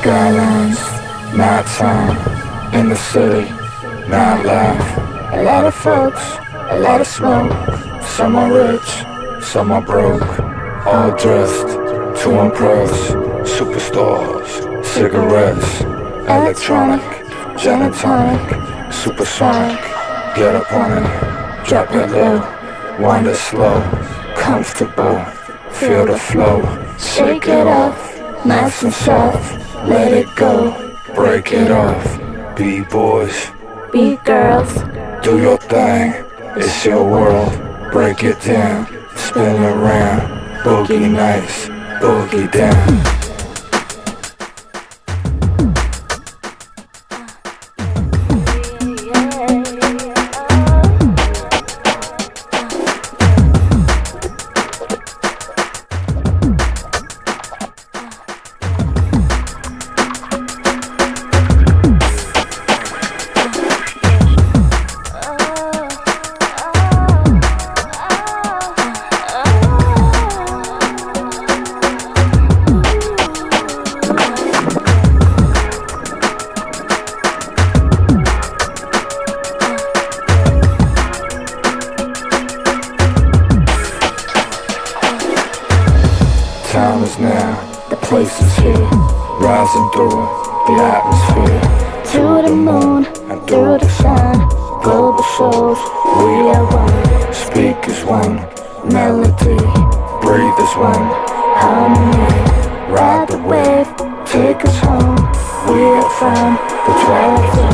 Skylines, nighttime, in the city, nightlife. A lot of folks, a lot of smoke. Some are rich, some are broke. All dressed to impress. Superstars, cigarettes, electronic, gin and tonic, supersonic. Get up on it, drop it low, wind it slow, comfortable, feel the flow. Shake it off, nice and soft, let it go, break it off. B-boys, B-girls, do your thing, it's your world. Break it down, spin around, boogie nights, boogie down. Time is now, the place is here, rising through the atmosphere. To the moon and through the sun, global souls, we are one. Speak as one, melody, breathe as one, harmony. Ride the wave, take us home, we are from the 12th.